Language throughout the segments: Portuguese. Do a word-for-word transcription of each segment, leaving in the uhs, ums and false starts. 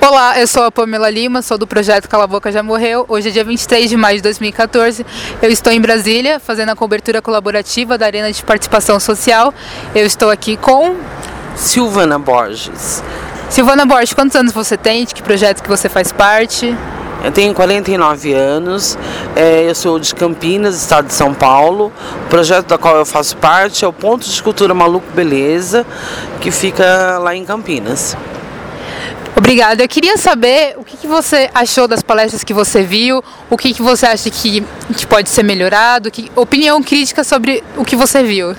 Olá, eu sou a Pamela Lima, sou do projeto Cala a Boca Já Morreu. Hoje é dia vinte e três de maio de dois mil e quatorze. Eu estou em Brasília, fazendo a cobertura colaborativa da Arena de Participação Social. Eu estou aqui com... Silvana Borges. Silvana Borges, quantos anos você tem? De que projeto que você faz parte? Eu tenho quarenta e nove anos, é, eu sou de Campinas, estado de São Paulo. O projeto da qual eu faço parte é o Ponto de Cultura Maluco Beleza, que fica lá em Campinas. Obrigada. Eu queria saber o que, que você achou das palestras que você viu, o que, que você acha que, que pode ser melhorado, que, opinião crítica sobre o que você viu.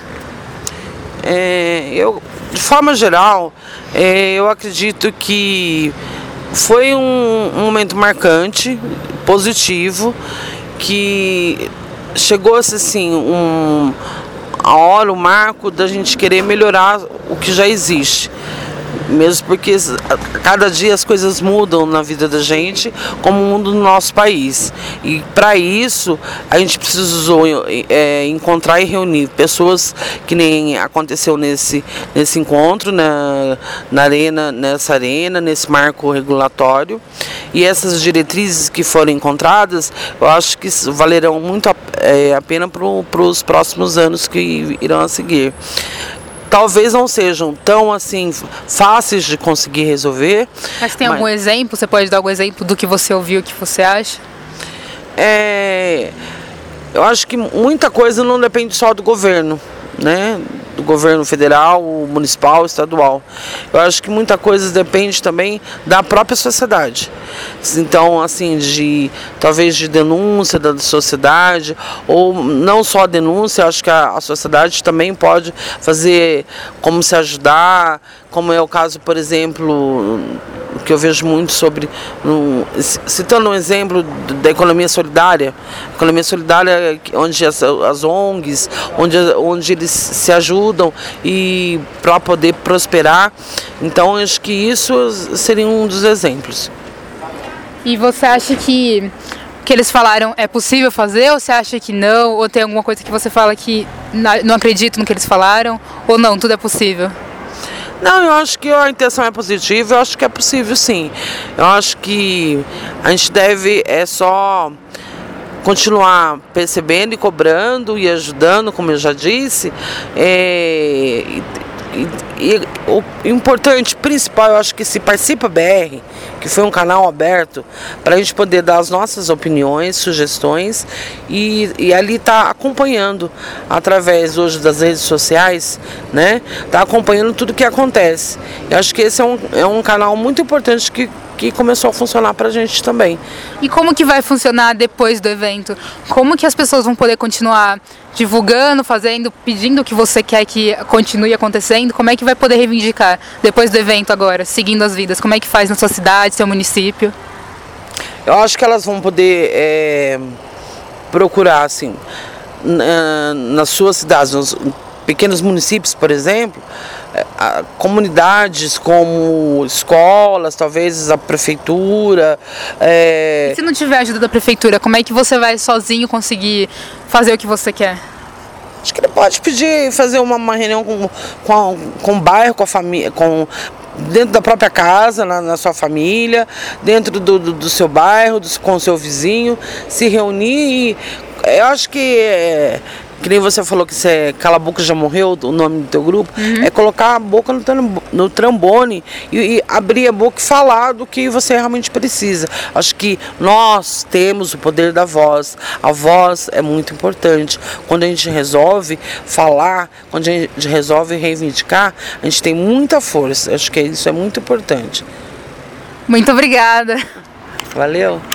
É, eu, de forma geral, é, eu acredito que foi um, um momento marcante, positivo, que chegou-se assim, um, a hora, o marco da gente querer melhorar o que já existe. Mesmo porque cada dia as coisas mudam na vida da gente, como muda no nosso país. E para isso a gente precisou é, encontrar e reunir pessoas, que nem aconteceu nesse, nesse encontro, na, na arena, nessa arena, nesse marco regulatório. E essas diretrizes que foram encontradas, eu acho que valerão muito a, é, a pena para os próximos anos que irão a seguir. Talvez não sejam tão assim fáceis de conseguir resolver. Mas tem algum mas... exemplo? Você pode dar algum exemplo do que você ouviu, o que você acha? É, eu acho que muita coisa não depende só do governo, né? Do governo federal, municipal, estadual. Eu acho que muita coisa depende também da própria sociedade. Então, assim, de talvez de denúncia da sociedade, ou não só a denúncia, acho que a, a sociedade também pode fazer como se ajudar, como é o caso, por exemplo, que eu vejo muito sobre, um, citando um exemplo da economia solidária, economia solidária onde as, as O N Gs, onde, onde eles se ajudam e para poder prosperar. Então, acho que isso seria um dos exemplos. E você acha que o que eles falaram é possível fazer, ou você acha que não? Ou tem alguma coisa que você fala que não acredito no que eles falaram? Ou não, tudo é possível? Não, eu acho que a intenção é positiva, eu acho que é possível sim. Eu acho que a gente deve é só continuar percebendo e cobrando e ajudando, como eu já disse. É, e, e, e o importante, principal, eu acho que se Participa B R, que foi um canal aberto para a gente poder dar as nossas opiniões, sugestões, e, e ali está acompanhando, através hoje das redes sociais, né? Está acompanhando tudo o que acontece. Eu acho que esse é um, é um canal muito importante que que começou a funcionar pra gente também. E como que vai funcionar depois do evento? Como que as pessoas vão poder continuar divulgando, fazendo, pedindo o que você quer que continue acontecendo? Como é que vai poder reivindicar depois do evento agora, seguindo as vidas? Como é que faz na sua cidade, seu município? Eu acho que elas vão poder é, procurar, assim, na, nas suas cidades, nos pequenos municípios, por exemplo, comunidades como escolas, talvez a prefeitura. É... E se não tiver ajuda da prefeitura, como é que você vai sozinho conseguir fazer o que você quer? Acho que ele pode pedir, fazer uma, uma reunião com, com, com o bairro, com a família, com, dentro da própria casa, na, na sua família, dentro do, do, do seu bairro, do, com o seu vizinho, se reunir. E eu acho que é, que nem você falou que você Cala a Boca Já Morreu, o nome do teu grupo, uhum. É colocar a boca no, no trombone e, e abrir a boca e falar do que você realmente precisa. Acho que nós temos o poder da voz. A voz é muito importante. Quando a gente resolve falar, quando a gente resolve reivindicar, a gente tem muita força. Acho que isso é muito importante. Muito obrigada. Valeu.